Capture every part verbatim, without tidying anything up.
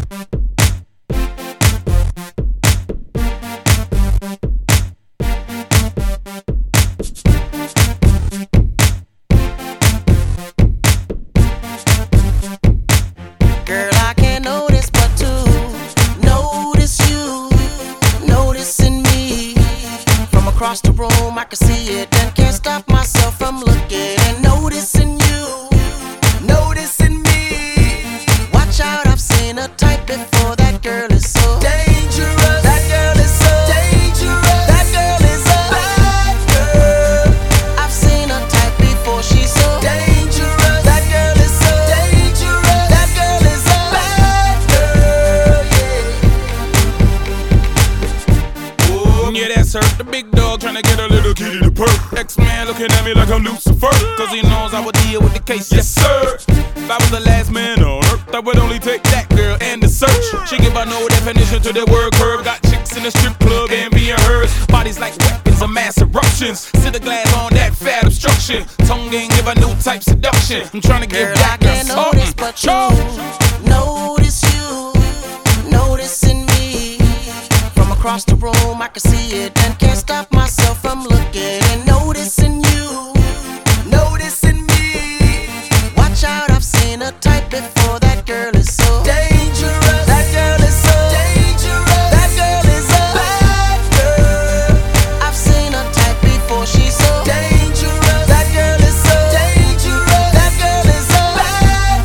Girl, I can't notice but to notice you, noticing me. From across the room, I can see it and can't stop myself from looking and noticing you, noticing me. Watch out, I've seen a type before. That girl is so dangerous. That girl is so dangerous. That girl is a bad girl. I've seen a type before. She's so dangerous. That girl is so dangerous. That girl is a bad girl. Yeah. Ooh, yeah, that's her. The big dog tryna get a little kitty to perk. X-Man looking at me like I'm Lucifer, cause he knows I would deal with the case. Yes, sir. If I was the last man on earth, I would only take that girl and the search. She give her no definition to the word curve. Got chicks in the strip club and being hers. Bodies like weapons of mass eruptions. Sit the glass on that fat obstruction. Tongue ain't give a new type seduction. I'm trying to give Girl, that I girl can't notice something. but you, notice you, noticing me. From across the room, I can see it and can't stop myself from looking and noticing you, noticing me. Watch out, I've seen a type before. That girl is so dangerous. That girl is so dangerous. That girl is a bad girl. I've seen a type before. She's so dangerous. That girl is so dangerous. That girl is a bad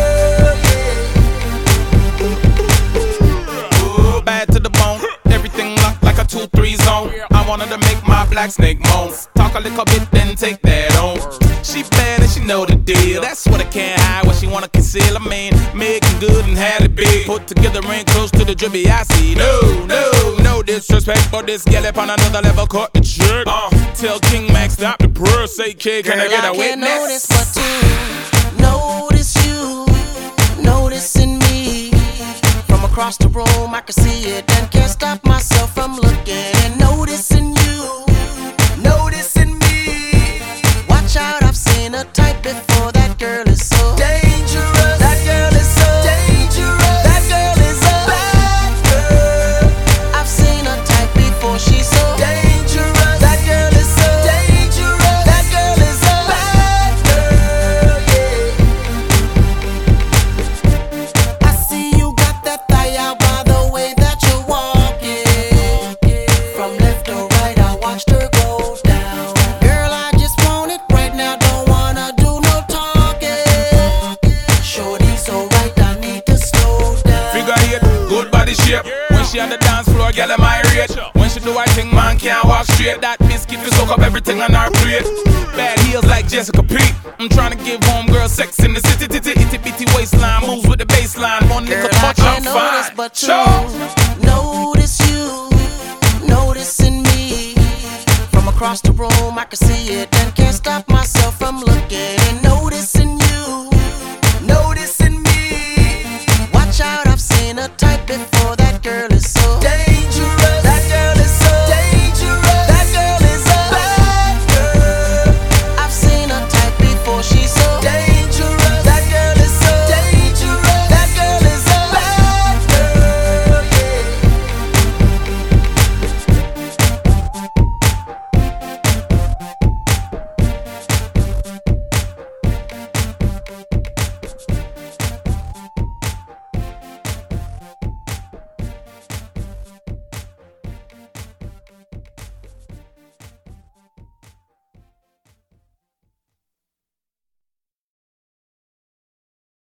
girl. Ooh, bad to the bone. Everything locked like a two three zone. I wanted to make my black snake moan. Talk a little bit, then take that on. She bad and she know the deal. That's what I can't hide, what she wanna conceal. I mean, making good and had it big. Put together ain't close to the drippy I see. No, no, no disrespect, but this gal up on another level caught the trick. Uh, tell King Max stop the purr. Say, kid, can Girl, I get a I can't witness? notice but to notice you, noticing me. From across the room, I can see it and can't stop myself from looking and noticing you, noticing me. Watch out, I've seen a type before. That girl is so dangerous. That girl is so dangerous. That girl is a bad girl. I've seen a type before. She's so dangerous. That girl is so dangerous. That girl is a bad girl. Yeah. I see you got that thigh out by the way that you're walking. From left to right, I watched her go down. Girl, I just want it right now. Don't wanna do no talking. Shorty so right, I need to slow down. Figure eight, good body shape. When she on the dance floor, girl, am I rate. When she do her thing, man can't walk straight. That biscuit will soak up everything on her plate. Bad heels like Jessica Pete. I'm trying to give homegirl sex in the city, titty, itty bitty waistline. Moves with the baseline. One Girl, nigga I punch, I'm can't notice fine. but to Sure. notice you, noticing me. From across the room, I can see